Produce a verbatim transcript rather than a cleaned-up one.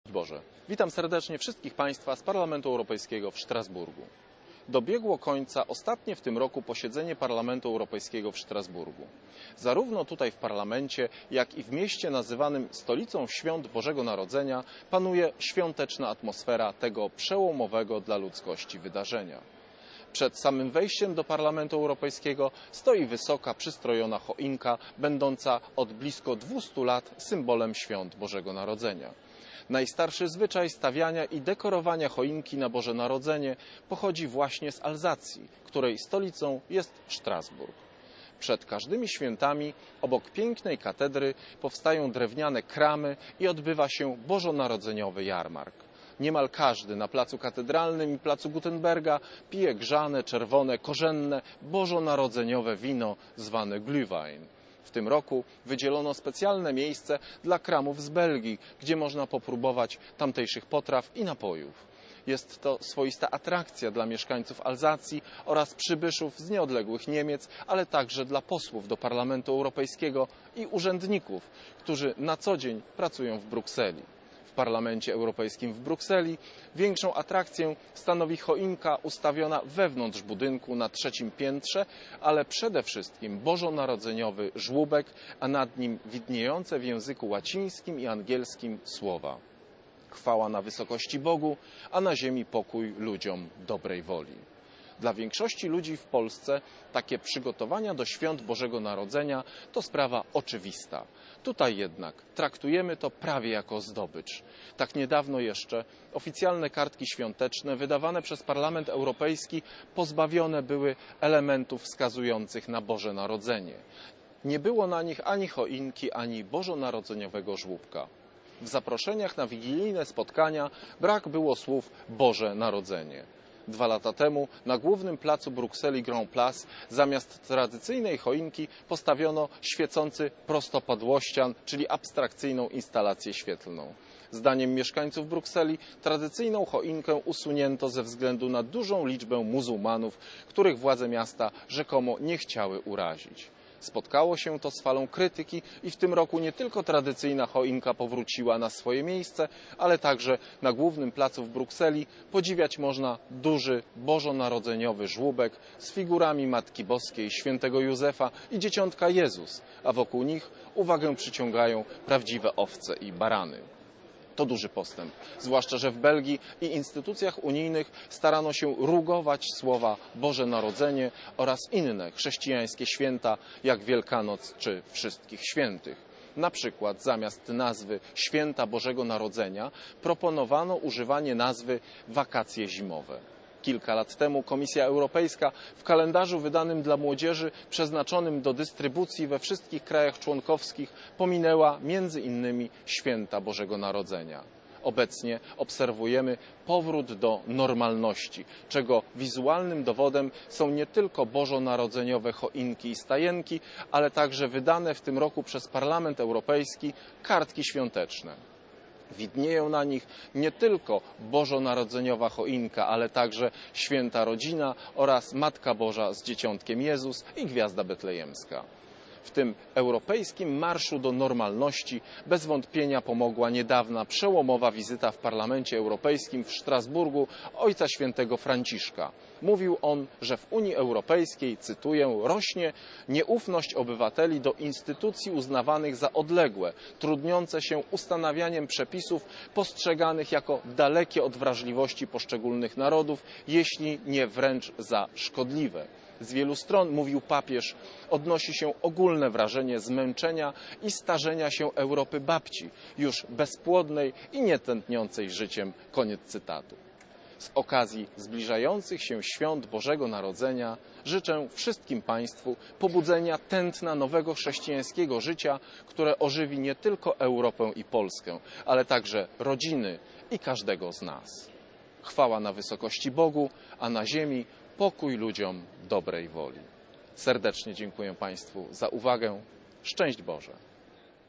Boże. Witam serdecznie wszystkich Państwa z Parlamentu Europejskiego w Strasburgu. Dobiegło końca ostatnie w tym roku posiedzenie Parlamentu Europejskiego w Strasburgu. Zarówno tutaj w Parlamencie, jak i w mieście nazywanym stolicą świąt Bożego Narodzenia panuje świąteczna atmosfera tego przełomowego dla ludzkości wydarzenia. Przed samym wejściem do Parlamentu Europejskiego stoi wysoka, przystrojona choinka, będąca od blisko dwustu lat symbolem świąt Bożego Narodzenia. Najstarszy zwyczaj stawiania i dekorowania choinki na Boże Narodzenie pochodzi właśnie z Alzacji, której stolicą jest Strasburg. Przed każdymi świętami obok pięknej katedry powstają drewniane kramy i odbywa się bożonarodzeniowy jarmark. Niemal każdy na placu katedralnym i placu Gutenberga pije grzane, czerwone, korzenne, bożonarodzeniowe wino zwane Glühwein. W tym roku wydzielono specjalne miejsce dla kramów z Belgii, gdzie można popróbować tamtejszych potraw i napojów. Jest to swoista atrakcja dla mieszkańców Alzacji oraz przybyszów z nieodległych Niemiec, ale także dla posłów do Parlamentu Europejskiego i urzędników, którzy na co dzień pracują w Brukseli. W Parlamencie Europejskim w Brukseli większą atrakcję stanowi choinka ustawiona wewnątrz budynku na trzecim piętrze, ale przede wszystkim bożonarodzeniowy żłóbek, a nad nim widniejące w języku łacińskim i angielskim słowa: chwała na wysokości Bogu, a na ziemi pokój ludziom dobrej woli. Dla większości ludzi w Polsce takie przygotowania do świąt Bożego Narodzenia to sprawa oczywista. Tutaj jednak traktujemy to prawie jako zdobycz. Tak niedawno jeszcze oficjalne kartki świąteczne wydawane przez Parlament Europejski pozbawione były elementów wskazujących na Boże Narodzenie. Nie było na nich ani choinki, ani bożonarodzeniowego żłóbka. W zaproszeniach na wigilijne spotkania brak było słów Boże Narodzenie. Dwa lata temu na głównym placu Brukseli Grand Place zamiast tradycyjnej choinki postawiono świecący prostopadłościan, czyli abstrakcyjną instalację świetlną. Zdaniem mieszkańców Brukseli tradycyjną choinkę usunięto ze względu na dużą liczbę muzułmanów, których władze miasta rzekomo nie chciały urazić. Spotkało się to z falą krytyki i w tym roku nie tylko tradycyjna choinka powróciła na swoje miejsce, ale także na głównym placu w Brukseli podziwiać można duży bożonarodzeniowy żłóbek z figurami Matki Boskiej, Świętego Józefa i Dzieciątka Jezus, a wokół nich uwagę przyciągają prawdziwe owce i barany. To duży postęp, zwłaszcza że w Belgii i instytucjach unijnych starano się rugować słowa Boże Narodzenie oraz inne chrześcijańskie święta jak Wielkanoc czy Wszystkich Świętych. Na przykład zamiast nazwy Święta Bożego Narodzenia proponowano używanie nazwy Wakacje Zimowe. Kilka lat temu Komisja Europejska w kalendarzu wydanym dla młodzieży przeznaczonym do dystrybucji we wszystkich krajach członkowskich pominęła między innymi święta Bożego Narodzenia. Obecnie obserwujemy powrót do normalności, czego wizualnym dowodem są nie tylko bożonarodzeniowe choinki i stajenki, ale także wydane w tym roku przez Parlament Europejski kartki świąteczne. Widnieją na nich nie tylko bożonarodzeniowa choinka, ale także święta rodzina oraz Matka Boża z Dzieciątkiem Jezus i Gwiazda Betlejemska. W tym europejskim marszu do normalności bez wątpienia pomogła niedawna przełomowa wizyta w Parlamencie Europejskim w Strasburgu Ojca Świętego Franciszka. Mówił on, że w Unii Europejskiej, cytuję, rośnie nieufność obywateli do instytucji uznawanych za odległe, trudniące się ustanawianiem przepisów postrzeganych jako dalekie od wrażliwości poszczególnych narodów, jeśli nie wręcz za szkodliwe. Z wielu stron, mówił papież, odnosi się ogólne wrażenie zmęczenia i starzenia się Europy babci, już bezpłodnej i nietętniącej życiem. Koniec cytatu. Z okazji zbliżających się świąt Bożego Narodzenia życzę wszystkim Państwu pobudzenia tętna nowego chrześcijańskiego życia, które ożywi nie tylko Europę i Polskę, ale także rodziny i każdego z nas. Chwała na wysokości Bogu, a na ziemi pokój ludziom dobrej woli. Serdecznie dziękuję Państwu za uwagę. Szczęść Boże!